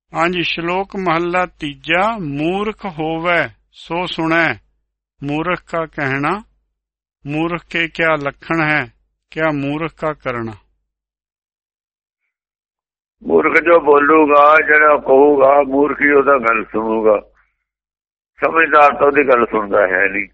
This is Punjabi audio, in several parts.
ਹਾਂਜੀ। ਸ਼ਲੋਕ महला तीजा। मूर्ख होवे सो सुनै, मूर्ख का कहना। मूर्ख के क्या लक्षण है, क्या मूर्ख का करना। मूर्ख जो बोलूगा, जरा कहूगा, मूर्ख ही ਉਹਦਾ ਗੱਲ ਸੁਣੂਗਾ। ਸਮਝਦਾਰ ਤਾਂ ਉਹਦੀ ਗੱਲ ਸੁਣਦਾ ਹੈ ਨਹੀਂ।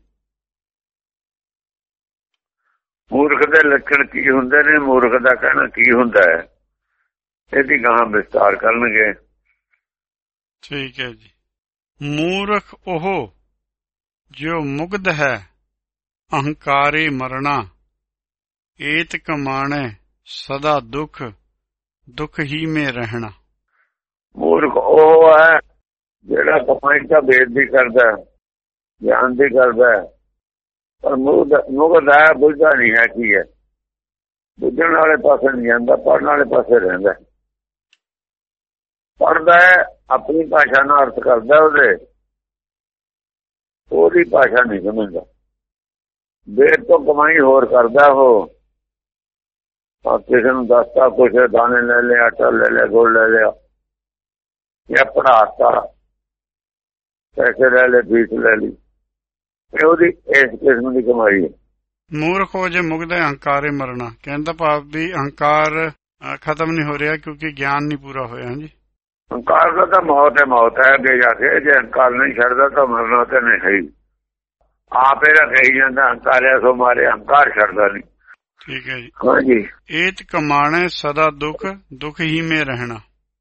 ਮੂਰਖ ਦੇ ਲੱਛਣ ਕੀ ਹੁੰਦੇ ਨੇ, ਮੂਰਖ ਦਾ ਕਹਿਣਾ ਕੀ ਹੁੰਦਾ ਹੈ, ਇਹਦੀ ਗਾਹਾਂ ਵਿਸਤਾਰ ਕਰਨਗੇ। ठीक है जी। मूर्ख ओह जो मुग्ध है, अहंकारे मरना। एत कमाणे सदा दुख, दुख ही में रहना। मूर्ख ਉਹ ਹੈ ਜਿਹੜਾ ਕਮਾਈ ਦਾ ਬੇਇੱਜ਼ਤੀ ਕਰਦਾ, ਗਿਆਨ ਦੀ ਕਰਦਾ, ਪਰ ਮੁਗਧ ਹੈ, ਬੁੱਝਦਾ ਨਹੀਂ ਹੈ ਕੀ ਹੈ। ਬੁੱਝਣ ਵਾਲੇ ਪਾਸੇ ਨਹੀਂ ਜਾਂਦਾ, ਪੜ੍ਹਨ ਵਾਲੇ ਪਾਸੇ ਰਹਿੰਦਾ। ਪੜ੍ਹਦਾ ਹੈ, ਆਪਣੀ ਭਾਸ਼ਾ ਨਾਲ ਅਰਥ ਕਰਦਾ, ਉਹਦੀ ਭਾਸ਼ਾ ਨਹੀਂ ਸਮਝਦਾ। ਬੇਰ ਤੋਂ ਕਮਾਈ ਹੋਰ ਕਰਦਾ। ਉਹ ਕਿਸੇ ਨੂੰ ਦੱਸਦਾ ਕੁਛ, ਦਾਣੇ ਲੈ ਲਿਆ, ਆਟਾ ਲੈ ਲਿਆ, ਗੁੜ ਲੈ ਲਿਆ, ਜਾਂ ਪੜ੍ਹਾਤਾ, ਪੈਸੇ ਲੈ ਲਏ, ਫੀਸ ਲੈ ਲਈ, ਇਹ ਉਹਦੀ ਇਸ ਕਿਸਮ ਦੀ ਕਮਾਈ ਹੈ। ਮੂਰਖ ਹੋ ਜੇ ਮੁਗਧ ਅਹੰਕਾਰੇ ਮਰਨਾ। ਕਹਿਣ ਦਾ ਭਾਵ ਵੀ ਅਹੰਕਾਰ ਖਤਮ ਨਹੀਂ ਹੋ ਰਿਹਾ ਕਿਉਂਕਿ ਗਿਆਨ ਨਹੀਂ ਪੂਰਾ ਹੋਇਆ। ਹਾਂਜੀ। ਅਹੰਕਾਰ ਦਾ ਤਾਂ ਮੌਤ ਹੈ, ਮੌਤ ਹੈ ਅੱਗੇ ਜਾ ਕੇ। ਜੇ ਅਹੰਕਾਰ ਨਹੀਂ ਛੱਡਦਾ ਤਾਂ ਮਰਨਾ ਤਾਂ ਨਹੀਂ ਹੈ। ਆਪ ਇਹਦਾ ਕਹੀ ਜਾਂਦਾ ਅਹੰਕਾਰਿਆ ਸੋ ਮਾਰੇ, ਅਹੰਕਾਰ ਛੱਡਦਾ ਨਹੀਂ। ਠੀਕ ਹੈ ਜੀ। ਹਾਂਜੀ। ਏਤ ਕਮਾਣੇ ਸਦਾ ਦੁੱਖ, ਦੁੱਖ ਹੀ ਮੇ ਰਹਿਣਾ।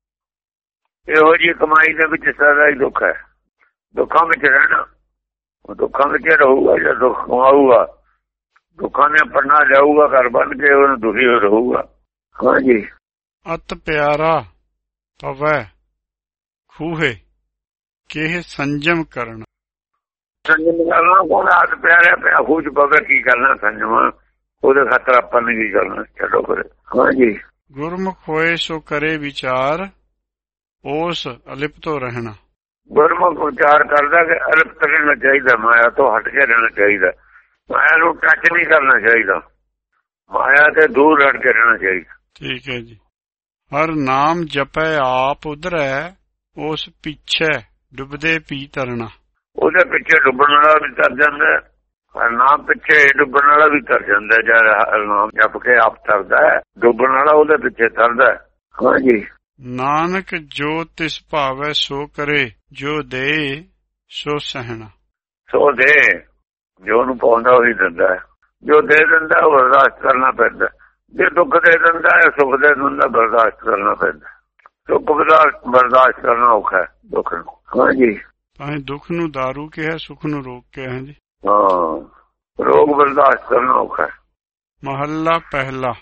ਇਹੋ ਜਿਹੀ ਕਮਾਈ ਦੇ ਵਿੱਚ ਸਦਾ ਹੀ ਦੁੱਖ ਹੈ, ਦੁੱਖਾਂ ਵਿੱਚ ਰਹਿਣਾ। ਉਹ ਦੁੱਖਾਂ ਵਿੱਚ ਰਹੂਗਾ, ਜਾਂ ਦੁੱਖ ਕਮਾਊਗਾ, ਦੁੱਖਾਂ ਨੇ ਪੜਨਾ ਜਾਊਗਾ, ਘਰ ਬਣ ਕੇ ਉਹਨੂੰ ਦੁਖੀ ਹੋ ਰਹੂਗਾ। ਹਾਂਜੀ। ਅਤ ਪਿਆਰਾ ਪਵੈ ਖੂਹੇ, ਕਿਹ ਸੰਜਮ ਕਰਨਾ। ਸੰਜਮ ਕਰਨਾ ਕੋਣ? ਅਤ ਪਿਆਰਾ ਪਿਆ ਖੂਹ ਚ ਪਵੇ, ਕੀ ਕਰਨਾ ਸੰਜਮ? ਉਹਦੇ ਖਾਤਰ ਆਪਾਂ ਨੇ ਕੀ ਕਰਨਾ, ਛੱਡੋ ਪਰੇ। ਹਾਂਜੀ। ਗੁਰਮੁਖ ਹੋਏ ਸੋ ਕਰੇ ਵਿਚਾਰ, ਉਸ ਅਲਿਪਤੋ ਰਹਿਣਾ। ਗੁਰਮੁਖ ਵਿਚਾਰ ਕਰਦਾ ਕਿ ਅਲਿਪਤ ਰਹਿਣਾ ਚਾਹੀਦਾ, ਮਾਇਆ ਤੋਂ ਹਟ ਕੇ ਰਹਿਣਾ ਚਾਹੀਦਾ, ਮਾਇਆ ਨੂੰ ਟੱਚ ਨਹੀਂ ਕਰਨਾ ਚਾਹੀਦਾ, ਮਾਇਆ ਤੇ ਦੂਰ ਹਟ ਕੇ ਰਹਿਣਾ ਚਾਹੀਦਾ। ਠੀਕ ਹੈ ਜੀ। ਹਰ ਨਾਮ ਜਪੈ ਆਪ ਉਧਰੈ, ਉਸ ਪਿੱਛੇ ਡੁੱਬਦੇ ਪੀ ਤਰਨਾ। ਉਹਦੇ ਪਿੱਛੇ ਡੁੱਬਣ ਵਾਲਾ ਵੀ ਤਰ ਜਾਂਦਾ, ਹਰ ਨਾਮ ਪਿੱਛੇ ਡੁੱਬਣ ਵਾਲਾ ਵੀ ਤਰ ਜਾਂਦਾ। ਜਦ ਹਰ ਨਾਮ ਜਪ ਕੇ ਆਪ ਤਰਦਾ ਹੈ, ਡੁੱਬਣ ਵਾਲਾ ਉਹਦੇ ਪਿੱਛੇ ਤਰਦਾ। ਹਾਂਜੀ। ਨਾਨਕ ਜੋ ਤਿਸ ਭਾਵੈ ਸੋ ਕਰੇ, ਜੋ ਦੇ ਸੋ ਸਹਿਣਾ। ਸੋ ਦੇ, ਜੋ ਉਹਨੂੰ ਪਾਉਂਦਾ ਉਹੀ ਦਿੰਦਾ, ਜੋ ਦੇ ਦਿੰਦਾ ਉਹ ਬਰਦਾਸ਼ਤ ਕਰਨਾ ਪੈਂਦਾ। ਜੇ ਦੁੱਖ ਦੇ ਦਿੰਦਾ ਹੈ, ਸੁੱਖ ਦੇ ਦਿੰਦਾ, ਬਰਦਾਸ਼ਤ ਕਰਨਾ ਪੈਂਦਾ। ਸੁੱਖ ਬਰਦਾਸ਼ਤ ਕਰਨਾ ਔਖਾ ਹੈ ਦੁੱਖ ਨੂੰ। ਹਾਂਜੀ। ਤਾਂ ਦੁੱਖ ਨੂੰ ਦਾਰੂ ਕਿਹਾ, ਸੁੱਖ ਨੂੰ ਰੋਗ ਕਿਹਾ ਜੀ। ਹਾਂ, ਰੋਗ ਬਰਦਾਸ਼ਤ ਕਰਨਾ ਔਖਾ ਹੈ। ਮਹੱਲਾ ਪਹਿਲਾ।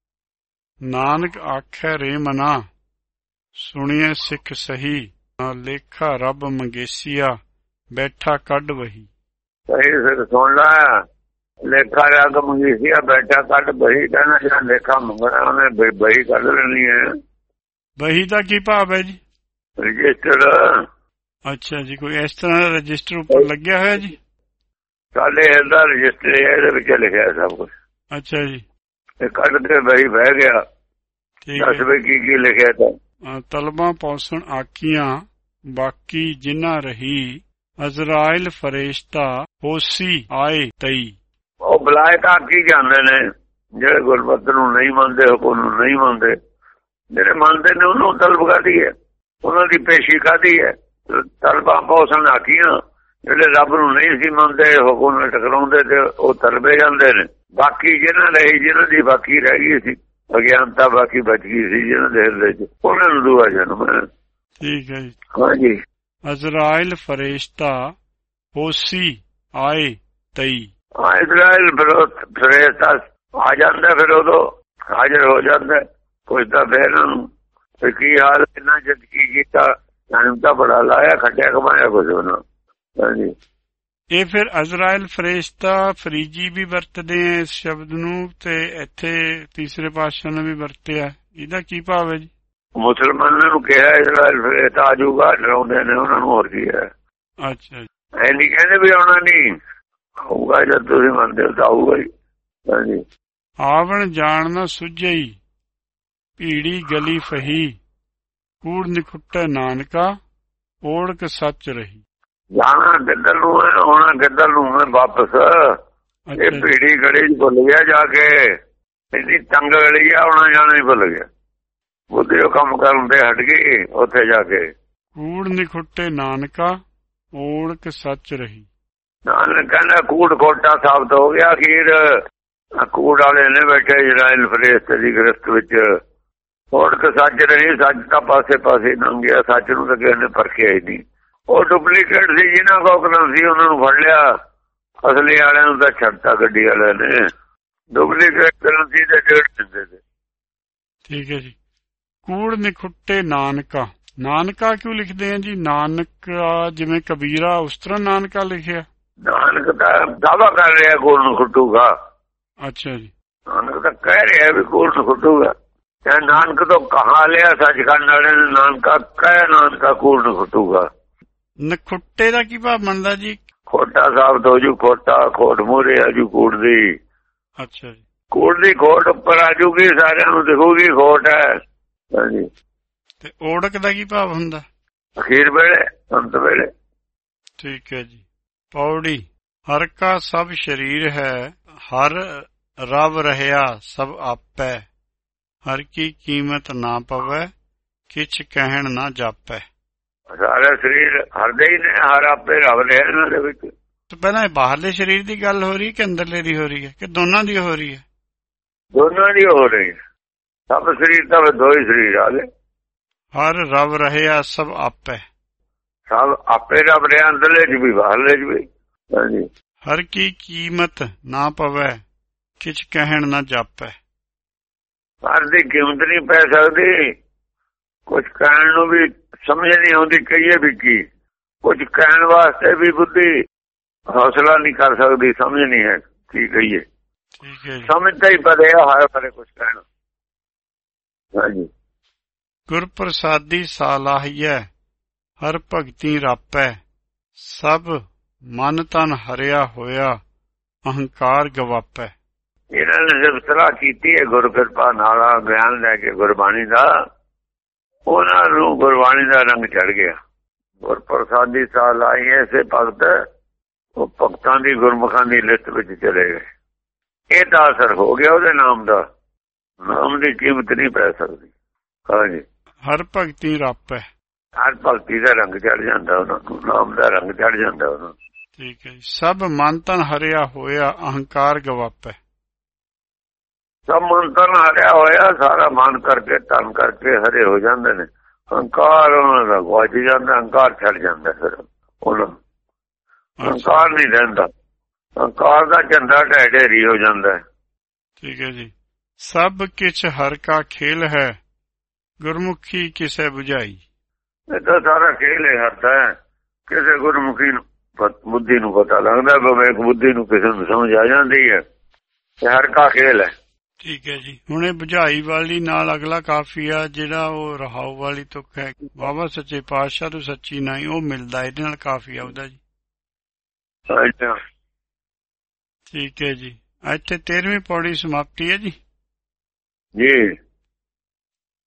ਨਾਨਕ ਆਖੈ ਰੇ ਮਨਾ, ਸੁਣੀਏ ਸਿੱਖ ਸਹੀ। ਲੇਖਾ ਰੱਬ ਮੰਗੇਸੀਆ, ਬੈਠਾ ਕੱਢ ਵਹੀ। ਸਹੀ ਸਿੱਖ ਸੁਣ ਲੈ, ਲੇਖਾ ਰੱਬ ਮੰਗੇਸੀਆ, ਬੈਠਾ ਕੱਢ ਵਹੀ। ਕਹਿਣਾ ਜਿਹੜਾ ਲੇਖਾ ਮੰਗਣਾ ਉਹਨੇ ਬਹੀ ਕੱਢ ਲੈਣੀ ਹੈ। ਬਹੀ ਦਾ ਕੀ ਭਾਵ ਹੈ ਜੀ? ਰਜਿਸਟਰ। ਅੱਛਾ ਜੀ। ਕੋਈ ਇਸ ਤਰ੍ਹਾਂ ਦਾ ਰਜਿਸਟਰ ਉੱਪਰ ਲੱਗਿਆ ਹੋਇਆ ਜੀ? ਸਾਡੇ ਇਹਦਾ ਰਜਿਸਟਰ ਹੈ, ਇਹਦੇ ਵਿੱਚ ਲਿਖਿਆ ਸਭ ਕੁਛ। ਅੱਛਾ ਜੀ। ਇਹ ਕੱਢ ਕੇ ਬਹੀ ਬਹਿ ਗਿਆ। ਦੱਸ ਵੀ ਕੀ ਲਿਖਿਆ ਤਾਂ। ਤਲਬਾਂ ਪੌਸਣ ਆਕੀਆਂ, ਬਾਕੀ ਜਿਨ੍ਹਾਂ ਰਹੀ। ਅਜ਼ਰਾਇਲ ਫਰੇਸ਼ਤਾ ਹੋਸੀ ਆਏ ਤਈ। ਉਹ ਬੁਲਾਏ ਤਾਂ ਆਕੀ ਜਾਂਦੇ ਨੇ, ਜਿਹੜੇ ਗੁਰਮਤਿ ਨੂੰ ਨਹੀਂ ਮੰਨਦੇ, ਹੁਕਮ ਨੂੰ ਨਹੀਂ ਮੰਨਦੇ। ਜਿਹੜੇ ਮੰਨਦੇ ਨੇ ਉਹਨੂੰ ਤਲਬ ਕਾਹਦੀ ਹੈ, ਉਹਨਾਂ ਦੀ ਪੇਸ਼ੀ ਕਾਹਦੀ ਹੈ? ਤਲਬਾਂ ਪੌਸਣ ਆਕੀਆਂ, ਜਿਹੜੇ ਰੱਬ ਨੂੰ ਨਹੀਂ ਸੀ ਮੰਨਦੇ, ਹੁਕਮ ਨਾਲ ਟਕਰਾਉਂਦੇ, ਤੇ ਉਹ ਤਲਬੇ ਜਾਂਦੇ ਨੇ। ਬਾਕੀ ਜਿਹਨਾਂ ਰਹੀ, ਜਿਹਨਾਂ ਦੀ ਬਾਕੀ ਰਹਿ ਗਈ ਸੀ, ਅਗਿਆਨਤਾ ਬਾਕੀ ਬਚ ਗਈ ਸੀ ਜਿਹਨਾਂ ਦੇ ਹਿਰਦੇ ਚ, ਉਹਨਾਂ ਨੂੰ ਦੂਆ ਜਨਮ ਹੈ। ਠੀਕ ਹੈ ਜੀ। ਹਾਂਜੀ। ਅਜ਼ਰਾਇਲ ਫਰੇਸ਼ਤਾ ਹੋਸੀ ਆਏ ਤਈ। ਇਜ਼ਰਾਇਲ ਫਰੇਸ਼ਤਾ ਆ ਜਾਂਦਾ, ਫਿਰ ਉਦੋਂ ਹਾਜ਼ਰ ਹੋ ਜਾਂਦਾ। ਪੁੱਛਦਾ ਫਿਰ ਇਹਨਾਂ ਨੂੰ ਕੀ ਹਾਲ, ਇਹਨਾਂ ਜਦ ਕੀ ਕੀਤਾ? ਜਨਮ ਤਾਂ ਬੜਾ ਲਾਇਆ, ਖੱਟਿਆ ਕਮਾਇਆ ਕੁਝ ਉਹਨਾਂ। ਹਾਂਜੀ। ਇਹ ਫਿਰ ਅਜ਼ਰਾਇਲ ਫਰੇਸ਼ਤਾ ਫਰੀਜੀ ਵੀ ਵਰਤਦੇ ਆ ਇਸ ਸ਼ਬਦ ਨੂੰ, ਤੇ ਇੱਥੇ ਤੀਸਰੇ ਪਾਤਸ਼ਾਹ ਨੇ ਵੀ ਵਰਤਿਆ। ਇਹਦਾ ਕੀ ਭਾਵ ਹੈ ਜੀ? ਮੁਸਲਮਾਨਾਂ ਨੂੰ ਕਿਹਾ ਇਜ਼ਰਾਇਲ ਫਰੇਸ਼ਤਾ ਆ ਜਾਊਗਾ, ਡਰਾਉਂਦੇ ਨੇ ਉਹਨਾਂ ਨੂੰ, ਹੋਰ ਕੀ ਹੈ। ਅੱਛਾ ਜੀ। ਐ ਨਹੀਂ ਕਹਿੰਦੇ ਵੀ ਆਉਣਾ ਨਹੀਂ, ਆਊਗਾ ਜਦ ਤੁਸੀਂ ਮੰਨਦੇ ਹੋ ਤਾਂ ਆਊਗਾ ਹੀ। ਹਾਂਜੀ। ਆਵਣ ਜਾਣ ਨਾ ਸੁਝਈ, ਭੀੜੀ ਗਲੀ ਫਹੀ। ਕੂੜ ਨਿਖੁੱਟੇ ਨਾਨਕਾ ਓੜਕ ਸੱਚ ਰਹੀ। ਜਾਣਾ ਕਿੱਧਰ ਨੂੰ ਹੈ, ਆਉਣਾ ਕਿੱਧਰ ਨੂੰ ਹੈ ਵਾਪਸ। ਇਹ ਪੀੜੀ ਗੜੀ ਚ ਭੁੱਲ ਗਿਆ ਜਾ ਕੇ, ਇੰਨੀ ਤੰਗ ਗਲੀ ਆ, ਆਉਣਾ ਜਾਣਾ ਹੀ ਭੁੱਲ ਗਿਆ। ਬੁੱਧੀ ਉਹ ਕੰਮ ਕਰਨ ਤੇ ਹਟ ਗਈ ਉੱਥੇ ਜਾ ਕੇ। ਕੂੜ ਨਿਖੁੱਟੇ ਨਾਨਕਾ ਓੜਕ ਸੱਚ ਰਹੀ। ਨਾਨਕ ਕਹਿੰਦਾ ਕੂੜ ਖੋਟਾ ਸਾਬਤ ਹੋ ਗਿਆ। ਅਖੀਰ ਕੂੜ ਵਾਲੇ ਨੇ ਬੈਠੇ ਇਜ਼ਰਾਈਲ ਫਰੇਸਤ ਦੀ ਗ੍ਰਿਫਤ ਵਿੱਚ। ਓੜਕ ਸੱਚ ਰਹੀ, ਸੱਚ ਤਾਂ ਪਾਸੇ ਪਾਸੇ ਲੰਘ ਗਿਆ, ਸੱਚ ਨੂੰ ਤਾਂ ਕਿਸੇ ਨੇ ਪਰਖਿਆ ਹੀ ਨਹੀਂ। ਉਹ ਡੁਪਲੀਕੇਟ ਸੀ, ਜਿਹਨਾਂ ਕੋਲ ਕਰੰਸੀ ਉਹਨਾਂ ਨੂੰ ਫੜ ਲਿਆ, ਅਸਲੀ ਵਾਲਿਆਂ ਨੂੰ ਤਾਂ ਛੱਡਤਾ ਗੱਡੀ ਵਾਲਿਆਂ ਨੇ। ਡੁਪਲੀਕੇਟ ਕਰੰਸੀ ਦੇ ਡੇਢ ਦਿੰਦੇ ਤੇ। ਠੀਕ ਹੈ ਜੀ। ਕੂੜ ਨਿਖੁੱਟੇ ਨਾਨਕਾ, ਨਾਨਕਾ ਕਿਉਂ ਲਿਖਦੇ ਆ ਜੀ? ਨਾਨਕ ਜਿਵੇਂ ਕਬੀਰਾ ਉਸ ਤਰ੍ਹਾਂ ਨਾਨਕਾ ਲਿਖਿਆ? ਨਾਨਕ ਤਾਂ ਦਾਵਾ ਕਰ ਰਿਹਾ ਕੂੜ ਨੂੰ ਖੁੱਟੂਗਾ। ਅੱਛਾ ਜੀ। ਨਾਨਕ ਤਾਂ ਕਹਿ ਰਿਹਾ ਵੀ ਕੂੜ ਨੂੰ ਖੁੱਟੂਗਾ। ਨਾਨਕ ਤੋਂ ਕਹਾ ਲਿਆ ਸੱਚਖੰਡ ਵਾਲੇ ਨੇ, ਨਾਨਕਾ ਕਹਿ ਨਾਨਕਾ ਕੂੜ ਨੂੰ ਖੁੱਟੂਗਾ। ਨਖੁੱਟੇ ਦਾ ਕੀ ਭਾਵ ਬਣਦਾ ਜੀ? ਖੋਟਾ ਸਾਬਤ ਹੋ ਜੂ, ਖੋਟਾ ਖੋਟ ਮੂਹਰੇ ਆਜੂ ਕੂੜ ਦੀ। ਅੱਛਾ ਜੀ। ਕੂੜ ਦੀ ਖੋਟ ਉੱਪਰ ਆਜੂਗੀ, ਸਾਰਿਆਂ ਨੂੰ ਦਿਖੂਗੀ ਖੋਟ ਹੈ। ਹਾਂਜੀ। ਤੇ ਓੜਕ ਦਾ ਕੀ ਭਾਵ ਹੁੰਦਾ? ਅਖੀਰ ਵੇਲੇ, ਅੰਤ ਵੇਲੇ। ਠੀਕ ਹੈ ਜੀ। ਪੌੜੀ। ਹਰ ਕਾ ਸਭ ਸਰੀਰ ਹੈ, ਹਰ ਰਵ ਰਹਿਆ ਸਭ ਆਪੈ, ਹਰ ਕੀ ਕੀਮਤ ਨਾ ਪਵੈ, ਕਿਛ ਕਹਿਣ ਨਾ ਜਾਪੈ। ਸਾਰੇ ਸਰੀਰ ਹਰਦੇ ਹੀ ਨੇ, ਹਰ ਆਪੇ ਰਵ ਰਿਹਾ ਇਹਨਾਂ ਦੇ ਵਿੱਚ। ਪਹਿਲਾਂ ਇਹ ਬਾਹਰਲੇ ਸਰੀਰ ਦੀ ਗੱਲ ਹੋ ਰਹੀ ਕਿ ਅੰਦਰਲੇ ਦੀ ਹੋ ਰਹੀ ਹੈ, ਕਿ ਦੋਨਾਂ ਦੀ ਹੋ ਰਹੀ ਹੈ? ਦੋਨਾਂ ਦੀ ਹੋ ਰਹੀ ਹੈ। ਸਭ ਸਰੀਰ ਤਾਂ ਦੋ ਹੀ ਸਰੀਰ ਆ ਗਏ। ਹਰ ਰਵ ਰਹਿਆ ਸਭ ਆਪੈ, ਸਭ ਆਪੇ ਰਵ ਰਿਹਾ, ਅੰਦਰਲੇ ਚ ਵੀ ਬਾਹਰਲੇ ਚ ਵੀ। ਹਾਂਜੀ। ਹਰ ਕੀ ਕੀਮਤ ਨਾ ਪਵੈ, ਕਿਛ ਕਹਿਣ ਨਾ ਜਾਪੈ। ਹਰ ਦੀ ਕੀਮਤ ਨਹੀਂ ਪੈ ਸਕਦੀ, ਕੁਝ ਕਹਿਣ ਨੂੰ ਵੀ ਸਮਝ ਨਹੀਂ ਆਉਂਦੀ, ਕਹੀਏ ਵੀ ਕੀ। ਕੁਝ ਕਹਿਣ ਵਾਸਤੇ ਵੀ ਬੁੱਧੀ ਹੌਸਲਾ ਨਹੀਂ ਕਰ ਸਕਦੀ, ਸਮਝ ਨਹੀਂ ਹੈ ਕੀ ਕਹੀਏ। ਠੀਕ ਹੈ। ਸਮਝਦਾ ਹੀ ਪਰੇ ਹਰ ਬਾਰੇ ਕੁਝ ਕਹਿਣਾ। ਹਾਂਜੀ। ਗੁਰ ਪ੍ਰਸਾਦੀ ਸਾਲਾਹੀਐ, ਹਰ ਭਗਤੀ ਰਾਪੈ, ਸਭ ਮਨ ਤਨ ਹਰਿਆ ਹੋਇਆ, ਅਹੰਕਾਰ ਗਵਾਪੈ। ਇਹਨਾਂ ਨੇ ਸਿਰਫ ਸਲਾਹ ਕੀਤੀ ਹੈ ਗੁਰ ਕਿਰਪਾ ਨਾਲ, ਗਿਆਨ ਲੈ ਕੇ ਗੁਰਬਾਣੀ ਦਾ, ਉਹਨਾਂ ਨੂੰ ਗੁਰਬਾਣੀ ਦਾ ਰੰਗ ਚੜ ਗਿਆ। ਗੁਰ ਪ੍ਰਸਾਦੀ ਸਾਲਾਹੀ ਐਸੇ ਭਗਤ, ਉਹ ਭਗਤਾਂ ਦੀ ਗੁਰਮੁਖਾਂ ਦੀ ਲਿਸਟ ਵਿੱਚ ਚਲੇ ਗਏ। ਇਹ ਤਾਂ ਅਸਰ ਹੋ ਗਿਆ ਉਹਦੇ ਨਾਮ ਦਾ। ਨਾਮ ਦੀ ਕੀਮਤ ਨਹੀਂ ਪੈ ਸਕਦੀ। ਹਾਂਜੀ। ਹਰ ਭਗਤੀ ਰਾਪੈ, ਹਰ ਭਗਤੀ ਦਾ ਰੰਗ ਚੜ ਜਾਂਦਾ ਉਹਨਾਂ ਨੂੰ, ਨਾਮ ਦਾ ਰੰਗ ਚੜ ਜਾਂਦਾ ਉਹਨਾਂ ਨੂੰ। ਠੀਕ ਹੈ ਜੀ। ਸਭ ਮਨ ਤਨ ਹਰਿਆ ਹੋਇਆ, ਅਹੰਕਾਰ ਗਵਾਪੈ। ਸਭ ਮਨ ਤਨ ਹਰਿਆ ਹੋਇਆ, ਸਾਰਾ ਮਨ ਕਰਕੇ ਤਨ ਕਰਕੇ ਹਰੇ ਹੋ ਜਾਂਦੇ ਨੇ। ਅਹੰਕਾਰ ਉਹਨਾਂ ਦਾ ਗੁਆਚ ਜਾਂਦਾ, ਅਹੰਕਾਰ ਛੱਡ ਜਾਂਦਾ। ਫਿਰ ਉਹਨਾਂ ਅਹੰਕਾਰ ਨਹੀਂ ਰਹਿੰਦਾ, ਅਹੰਕਾਰ ਦਾ ਝੰਡਾ ਢਹਿ ਢੇਰੀ ਹੋ ਜਾਂਦਾ। ਠੀਕ ਹੈ ਜੀ। ਸਭ ਕਿਛ ਹਰ ਕਾ ਖੇਲ ਹੈ, ਗੁਰਮੁਖੀ ਕਿਸੇ ਬੁਝਾਈ। ਇਹ ਤਾਂ ਸਾਰਾ ਖੇਲ ਹੈ ਹਰ ਦਾ। ਕਿਸੇ ਗੁਰਮੁਖੀ ਨੂੰ ਬੁੱਧੀ ਨੂੰ ਪਤਾ ਲੱਗਦਾ, ਵਿਵੇਕ ਬੁੱਧੀ ਨੂੰ ਕਿਸੇ ਨੂੰ ਸਮਝ ਆ ਜਾਂਦੀ ਹੈ। ਇਹ ਹਰ ਕਾ ਖੇਲ ਹੈ। ਠੀਕ ਹੈ ਜੀ। ਹੁਣ ਇਹ ਬੁਝਾਈ ਵਾਲੀ ਨਾਲ ਅਗਲਾ ਕਾਫੀਆ ਜਿਹੜਾ ਉਹ ਰਹਾਉ ਵਾਲੀ ਤੁਕ ਹੈ, ਬਾਬਾ ਸੱਚੇ ਪਾਤਸ਼ਾਹ ਤੋਂ ਸੱਚੀ ਨਹੀਂ, ਉਹ ਮਿਲਦਾ ਇਹਦੇ ਨਾਲ ਕਾਫੀਆ ਉਹਦਾ ਜੀ। ਅੱਛਾ। ਠੀਕ ਹੈ ਜੀ। ਇੱਥੇ 13ਵੀਂ ਪੌੜੀ ਸਮਾਪਤੀ ਹੈ ਜੀ। ਜੀ।